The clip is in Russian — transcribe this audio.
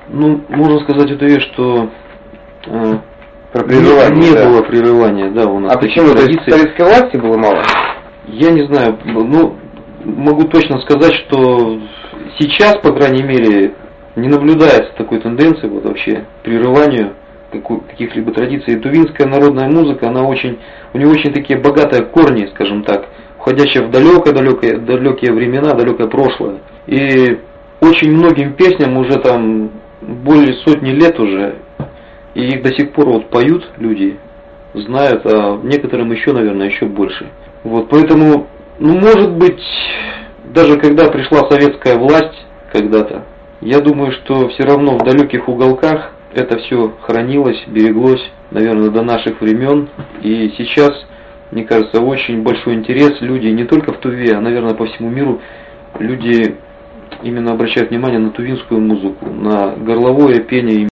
Ну, можно сказать эту вещь, что Про прерывание, не да. было прерывания, да, у нас. А почему? То есть советской власти было мало? Я не знаю, ну, могу точно сказать, что сейчас, по крайней мере, не наблюдается такой тенденции вот вообще к прерыванию каких-либо традиций. И тувинская народная музыка, у нее очень такие богатые корни, скажем так, уходящие в далекие времена, далекое прошлое. И очень многим песням уже там более сотни лет уже, и их до сих пор вот поют люди, знают, а некоторым еще, наверное, еще больше. Вот, поэтому, ну, может быть, даже когда пришла советская власть когда-то, я думаю, что все равно в далеких уголках это все хранилось, береглось, наверное, до наших времен. И сейчас, мне кажется, очень большой интерес. Люди не только в Туве, а, наверное, по всему миру, люди именно обращают внимание на тувинскую музыку, на горловое пение.